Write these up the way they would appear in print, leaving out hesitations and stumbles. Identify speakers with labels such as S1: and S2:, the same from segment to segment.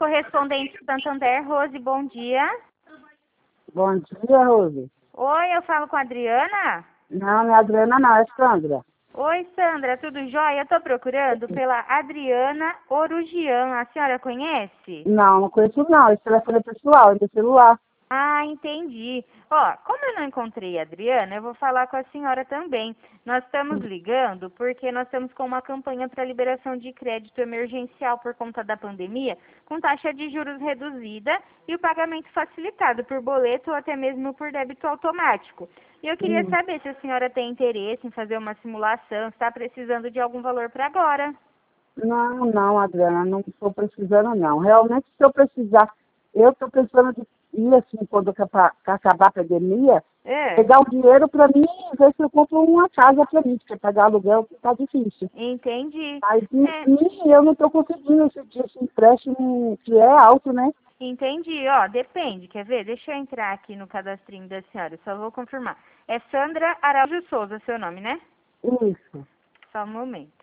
S1: correspondente Santander, Rose, bom dia.
S2: Bom dia, Rose.
S1: Oi, eu falo com a Adriana?
S2: Não, não é Adriana, não, é Sandra.
S1: Oi, Sandra, tudo jóia? Eu tô procurando pela Adriana Orugian. A senhora conhece?
S2: Não conheço não, esse telefone é pessoal, é do celular.
S1: Ah, entendi. Ó, como eu não encontrei a Adriana, eu vou falar com a senhora também. Nós estamos ligando porque nós estamos com uma campanha para liberação de crédito emergencial por conta da pandemia, com taxa de juros reduzida e o pagamento facilitado por boleto ou até mesmo por débito automático. E eu queria saber se a senhora tem interesse em fazer uma simulação, está precisando de algum valor para agora.
S2: Não, Adriana, não estou precisando não. Realmente, se eu precisar, eu estou pensando de ir assim, quando acabar a pandemia, pegar o dinheiro para mim e ver se eu compro uma casa para mim, porque pagar aluguel está difícil.
S1: Entendi.
S2: Mas eu não estou conseguindo esse empréstimo que é alto, né?
S1: Entendi, ó, depende, quer ver? Deixa eu entrar aqui no cadastrinho da senhora, só vou confirmar. É Sandra Araújo Souza, seu nome, né?
S2: Isso.
S1: Só um momento.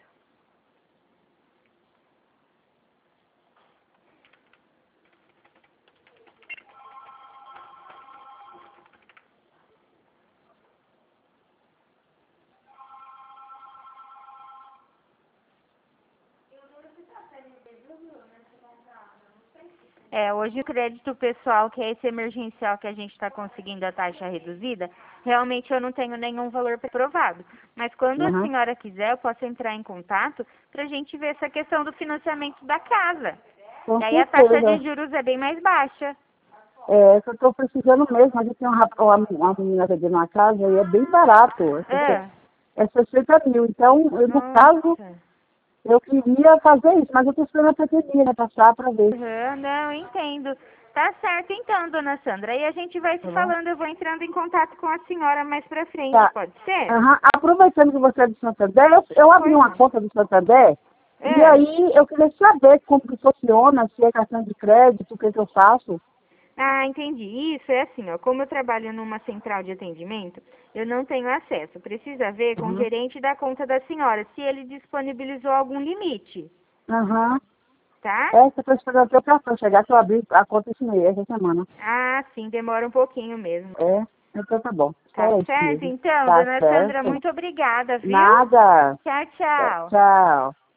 S1: Hoje o crédito pessoal, que é esse emergencial que a gente está conseguindo a taxa reduzida, realmente eu não tenho nenhum valor provado. Mas quando a senhora quiser, eu posso entrar em contato para a gente ver essa questão do financiamento da casa.
S2: Com
S1: E aí a taxa
S2: certeza.
S1: de juros é bem mais baixa.
S2: É, eu estou precisando mesmo. A gente tem uma menina vendendo uma casa e é bem barato. É 60 mil. Então, no caso, eu queria fazer isso, mas eu estou esperando a pandemia, né, passar para ver.
S1: Não, entendo. Tá certo então, dona Sandra. Aí a gente vai se falando, eu vou entrando em contato com a senhora mais pra frente,
S2: Tá.
S1: pode ser?
S2: Aproveitando que você é do Santander, eu abri uma conta do Santander e aí eu queria saber como que funciona, se é cartão de crédito, o que eu faço.
S1: Ah, entendi. Isso é assim, ó. Como eu trabalho numa central de atendimento, eu não tenho acesso. Precisa ver com o gerente da conta da senhora, se ele disponibilizou algum limite. Tá?
S2: Você está esperando até o cartão chegar, que eu abri a conta essa semana.
S1: Ah, sim, demora um pouquinho mesmo.
S2: Então tá bom.
S1: Tá certo, então,
S2: Tá
S1: dona Sandra,
S2: certo.
S1: muito obrigada, viu?
S2: Nada.
S1: Tchau, tchau.
S2: Tchau.